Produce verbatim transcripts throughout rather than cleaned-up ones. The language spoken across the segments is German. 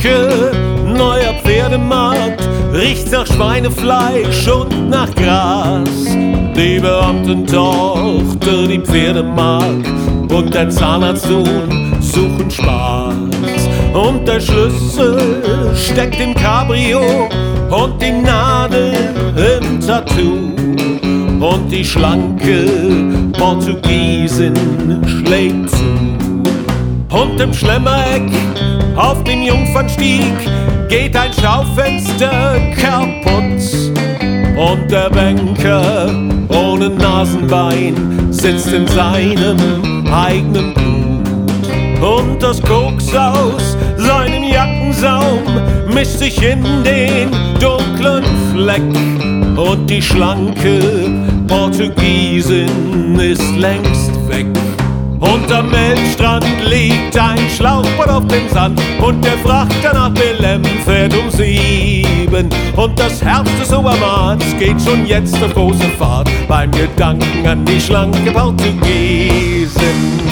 Ecke, neuer Pferdemarkt, riecht nach Schweinefleisch und nach Gras. Die Beamtentochter, die Pferde mag, und der Zahnarztsohn suchen Spaß. Und der Schlüssel steckt im Cabrio und die Nadel im Tattoo. Und die schlanke Portugiesin schlägt zu. Und im Schlemmereck auf dem Jungfernstieg geht ein Schaufenster kaputt. Und der Banker ohne Nasenbein sitzt in seinem eigenen Blut. Und das Koks aus seinem Jackensaum mischt sich in den dunklen Fleck. Und die schlanke Portugiesin ist längst weg. Und am Elbstrand liegt ein Schlauchboot auf dem Sand und der Frachter nach Belém fährt um sieben. Und das Herz des Obermanns geht schon jetzt auf große Fahrt beim Gedanken an die schlanke Portugiesin.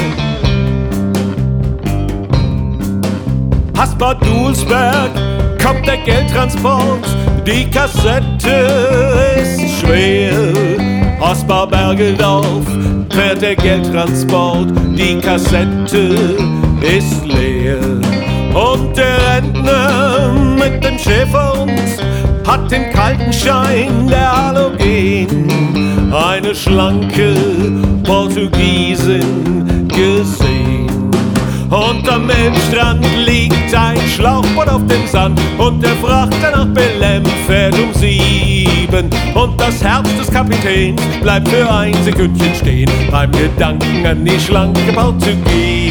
Hasbad Dulsberg kommt der Geldtransport, die Kassette ist schwer. Hasbad Bergedorf fährt der Geldtransport, die Kassette ist leer. Und der Rentner mit dem Schäferhund hat im kalten Schein der Halogen eine schlanke Portugiesin gesehen. Und am Elbstrand liegt ein Schlauchboot auf dem Sand und der Frachter nach Belém fährt um sieben. Und das Herz des Kapitäns bleibt für ein Sekündchen stehen beim Gedanken an die schlanke Portugiesin.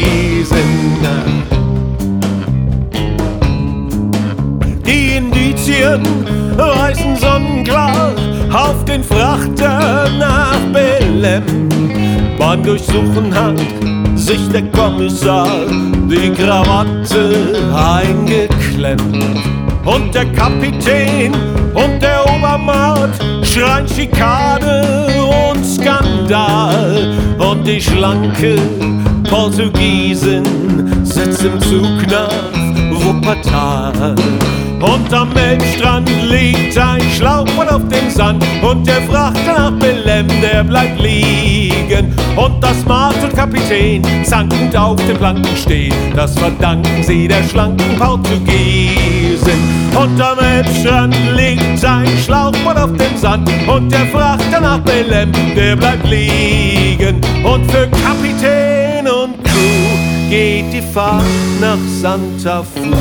Die Indizien reißen sonnenklar auf den Frachter nach Belém. Beim Durchsuchen hat sich der Kommissar die Krawatte eingeklemmt. Und der Kapitän und der Obermaat schreien Schikane und Skandal. Und die schlanke Portugiesin sitzt im Zug nach Wuppertal. Und am Elbstrand liegt ein Schlauchboot auf dem Sand und der Frachter nach Belém, der bleibt liegen. Und das Maat und Kapitän zankend auf den Planken stehen, das verdanken sie der schlanken Portugiesin. Und am Elbstrand liegt ein Schlauchboot auf dem Sand und der Frachter nach Belém, der bleibt liegen. Und für Kapitän und Crew geht die Fahrt nach Santa Fu.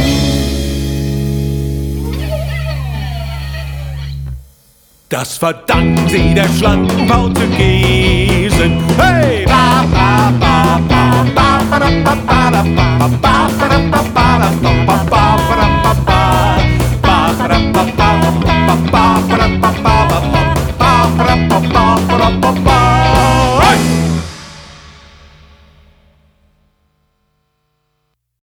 Das verdanken sie der schlanken Portugiesin. Hey! Ba, ba, ba, ba, ba, ba, ba, ba, ba, ba, ba, ba, ba, ba, ba.